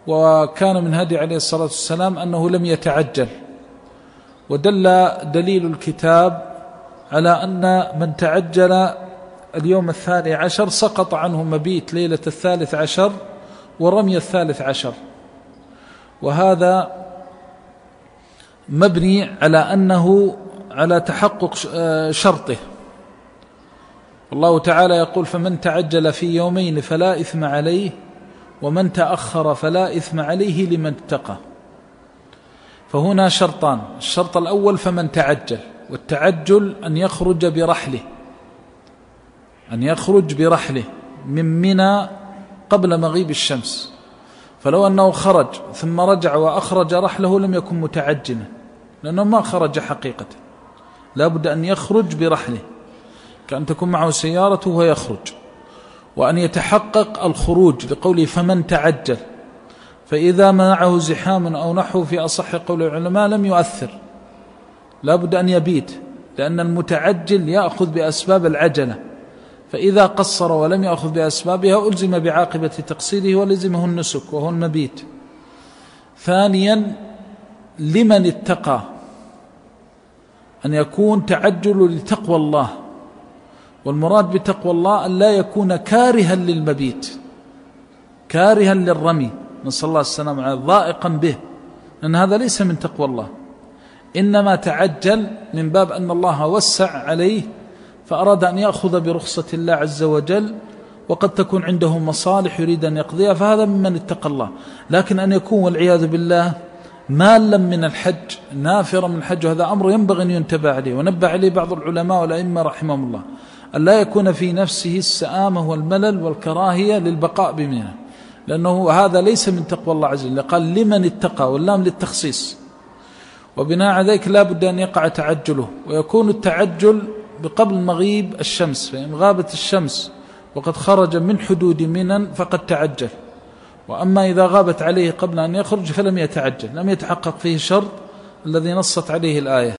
وكان من هدي عليه الصلاة والسلام أنه لم يتعجل. ودل دليل الكتاب على أن من تعجل اليوم 12 سقط عنه مبيت ليلة 13 ورمي 13، وهذا مبني على أنه على تحقق شرطه. الله تعالى يقول: فمن تعجل في يومين فلا إثم عليه ومن تأخر فلا إثم عليه لمن اتقى. فهنا شرطان: الشرط الأول فمن تعجل، والتعجل أن يخرج برحله من منى قبل مغيب الشمس. فلو أنه خرج ثم رجع وأخرج رحله لم يكن متعجلا، لأنه ما خرج حقيقة، لا بد أن يخرج برحله، كأن تكون معه سيارته ويخرج، وأن يتحقق الخروج لقوله فمن تعجل. فإذا معه زحام أو نحو في أصح قول العلماء لم يؤثر، لا بد أن يبيت، لأن المتعجل يأخذ بأسباب العجلة، فإذا قصر ولم يأخذ بأسبابها ألزم بعاقبة تقصيره ولزمه النسك وهو المبيت. ثانيا لمن اتقى، أن يكون تعجل لتقوى الله، والمراد بتقوى الله أن لا يكون كارها للمبيت، كارها للرمي، نسأل الله السلامة، ضائقا به، لأن هذا ليس من تقوى الله، إنما تعجل من باب أن الله وسع عليه فأراد أن يأخذ برخصة الله عز وجل، وقد تكون عنده مصالح يريد أن يقضيها، فهذا ممن اتقى الله. لكن أن يكون والعياذ بالله مالا من الحج، نافرا من الحج، وهذا أمر ينبغي أن ينتبه عليه، ونبه عليه بعض العلماء والأئمة رحمهم الله، أن لا يكون في نفسه السآمة والملل والكراهية للبقاء بمنى، لأنه هذا ليس من تقوى الله عز وجل. قال لمن اتقى، واللام للتخصيص، وبناء على ذلك لا بد أن يقع تعجله، ويكون التعجل بقبل مغيب الشمس، فإن غابت الشمس وقد خرج من حدود منى فقد تعجل. وأما إذا غابت عليه قبل أن يخرج فلم يتعجل، لم يتحقق فيه شرط الذي نصت عليه الآية.